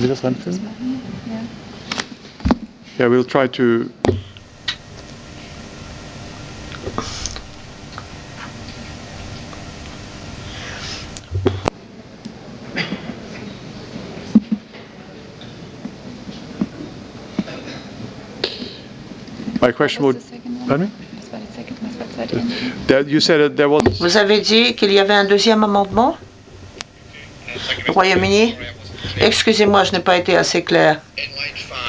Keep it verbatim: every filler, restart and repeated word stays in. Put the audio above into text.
Sie das reinfüllen? Yeah, we'll try to. My question would. Pardon me? That you said that there was. Vous avez dit qu'il y avait un deuxième amendement? Royaume-Uni? Excusez-moi, je n'ai pas été assez clair.